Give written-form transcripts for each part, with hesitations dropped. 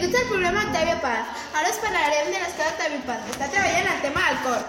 Benvinguts al programa Octavio Paz. Ara us parlarem de l'escola Octavio Paz, que està treballant el tema del cor.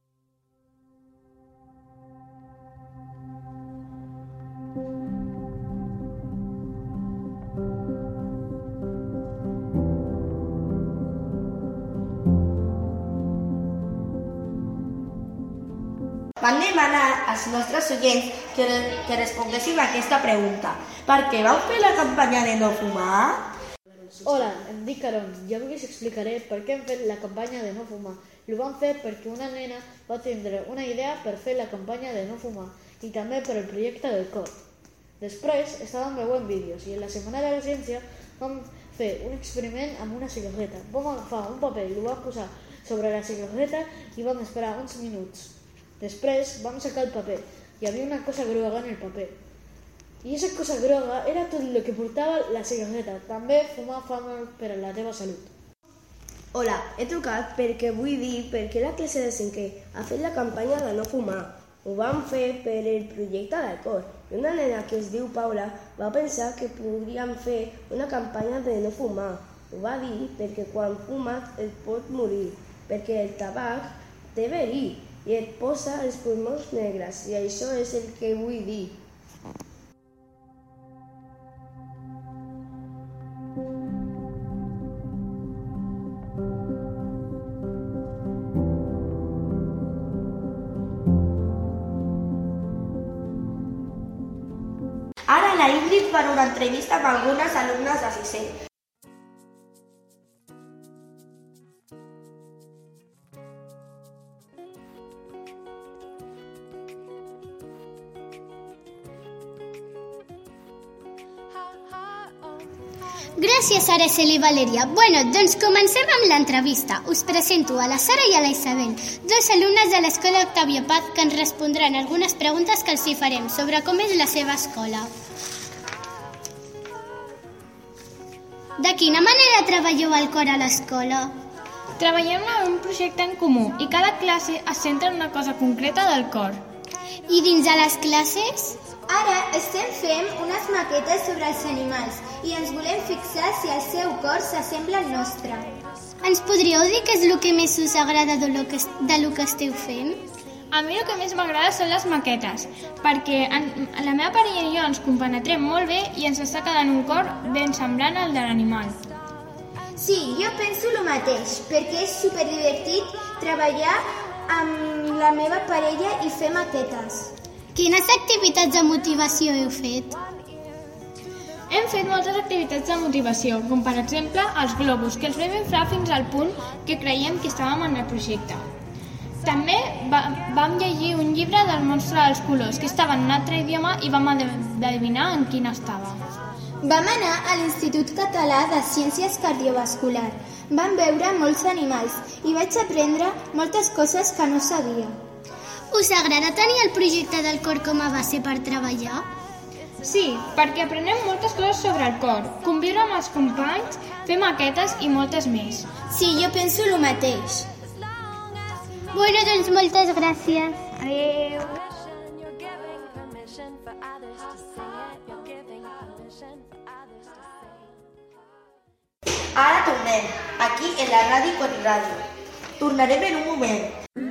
Vam demanar als nostres oients que responguéssim a aquesta pregunta. Per què vau fer la campanya de no fumar? Hola, em dic Aaron i avui us explicaré per què hem fet la campanya de no fumar. Ho vam fer perquè una nena va tindre una idea per fer la campanya de no fumar i també per el projecte del cor. Després estàvem veient vídeos i en la Setmana de la Ciència vam fer un experiment amb una cigarreta. Vam agafar un paper i ho vam posar sobre la cigarreta i vam esperar uns minuts. Després vam sacar el paper. Hi havia una cosa groga en el paper. I aquesta cosa groga era tot el que portava la cigarreta. També fumar fa mal per a la teva salut. Hola, he trucat perquè vull dir per què la classe de 5è ha fet la campanya de no fumar. Ho vam fer per el projecte del cor. I una nena que es diu Paula va pensar que podríem fer una campanya de no fumar. Ho va dir perquè quan fumes et pot morir, perquè el tabac té verí i et posa els pulmons negres, i això és el que vull dir. Ara la Ingrid fa una entrevista amb algunes alumnes de 6è. Gràcies, Araceli i Valeria. Bueno, doncs comencem amb l'entrevista. Us presento a la Sara i a la Isabel, dos alumnes de l'escola Octavio Paz que ens respondran algunes preguntes que els hi farem sobre com és la seva escola. De quina manera treballeu el cor a l'escola? Treballem en un projecte en comú i cada classe es centra en una cosa concreta del cor. I dins de les classes? Ara estem fent unes maquetes sobre els animals i ens volem fixar si el seu cor s'assembla al nostre. Ens podríeu dir què és el que més us agrada de lo que esteu fent? A mi el que més m'agrada són les maquetes, perquè la meva parella i jo ens compenetrem molt bé i ens està quedant un cor ben semblant al de l'animal. Sí, jo penso el mateix, perquè és superdivertit treballar amb la meva parella i fer maquetes. Quines activitats de motivació heu fet? Hem fet moltes activitats de motivació, com per exemple els globus, que els vam inflar fins al punt que creiem que estàvem en el projecte. També vam llegir un llibre del monstre dels colors, que estava en un altre idioma i vam adivinar en quin estava. Vam anar a l'Institut Català de Ciències Cardiovascular. Vam veure molts animals i vaig aprendre moltes coses que no sabia. Us agrada tenir el projecte del cor com a base per treballar? Sí, perquè aprenem moltes coses sobre el cor, conviure amb els companys, fer maquetes i moltes més. Sí, jo penso el mateix. Bueno, doncs moltes gràcies. Adéu. Ara tornem, aquí en la ràdio Corràdio. Tornarem en un moment.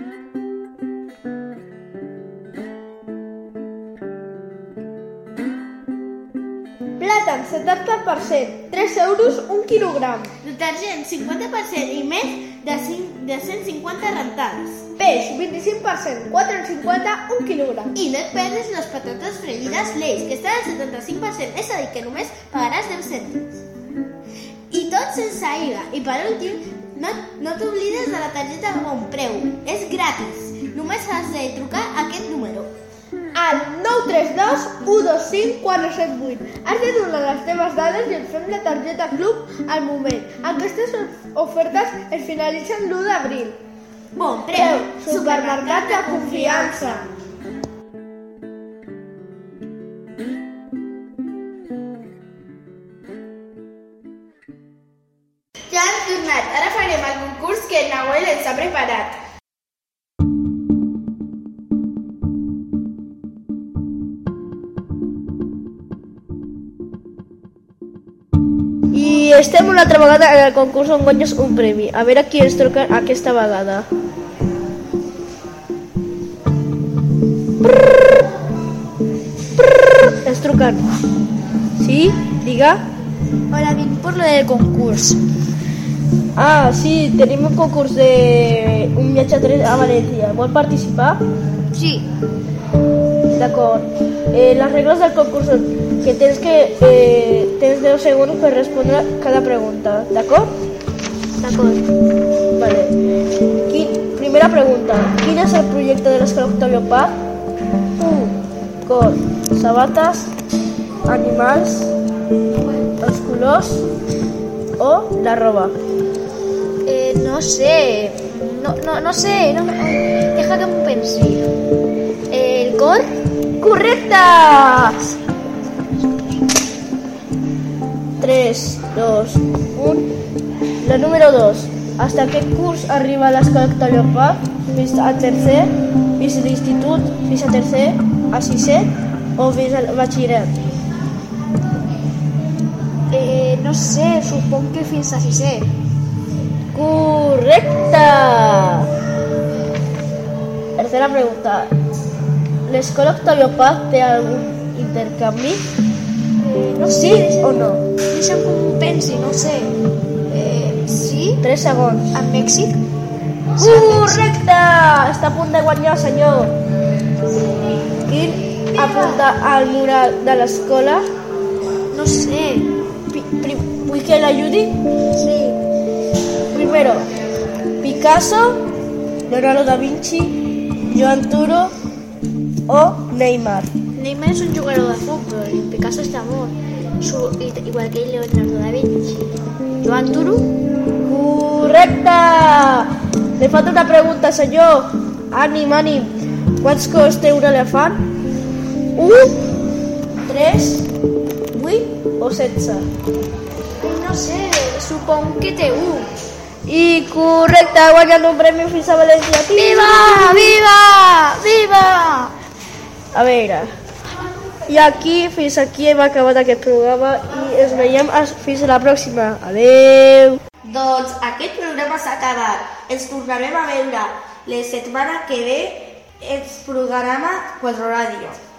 Plàtan, 70%, 3 euros, 1 quilogram. Detergent, 50% i més de 150 rentades. Peix, 25%, 4,50, 1 quilogram. I no et perdis les patates fregides Lay's, que estan al 75%, és a dir, que només pagaràs 10 cèntims. I tot sense IVA. I per últim, no t'oblides de la targeta Bonpreu. És gratis. Només has de trucar a aquest número. Al 932 125 478. Has de donar les teves dades i et fem la targeta Club al moment. Aquestes ofertes es finalitzen l'1 d'abril. Bonpreu, supermercat de confiança. Ja hem tornat. Ara farem el concurs que el Nahuel ens ha preparat. I I estem una altra vegada en el concurs on guanyes un premi. A veure qui ens truca aquesta vegada. Ens truquen. Sí? Diga. Hola, vinc por lo del concurs. Ah, sí, tenim un concurs de un viatge a València. Vol participar? Sí. D'acord. Les regles del concurs són que tens 10 segons per respondre cada pregunta. D'acord? D'acord. Vale. Primera pregunta. Quin és el projecte de l'Escola Octavio Paz? 1. Cor, sabates, animals, els colors o la roba? No sé. No sé. Deja que m'ho pensi. El cor? Correcte! 3, 2, 1. La número 2. Hasta qué curs arriba a l'Escola Octavio Paz? Fins a tercer, fins a l'institut, fins a tercer, a sisè o fins al batxillerat? No sé, suponc que fins a sisè. Correcte! Tercera pregunta. ¿L'Escola Octavio Paz té algun intercanvi? No sé. Sí o no? Deixa'm que m'ho pensi, no sé. Sí? 3 segons. A Mèxic? Correcte! Està a punt de guanyar, senyor. Quin apunta al mural de l'escola? No sé. Vull que l'ajudi? Sí. Primero, Picasso, Leonardo da Vinci, Joan Turo o Neymar. Neymar és un jugador de futbol i Picasso està mort. Igual que Leonardo da Vinci. Joan Turo? Correcte! Li falta una pregunta, senyor. Ànim. Quants cos té un elefant? 1, 3, 8 o 16? No sé, suponc que té 1. I correcte, ha guanyat un premi fins a València. Viva! A veure, i fins aquí hem acabat aquest programa i ens veiem fins a la pròxima. Adeu! Doncs aquest programa s'ha acabat. Ens tornarem a veure la setmana que ve el programa 4 Ràdio.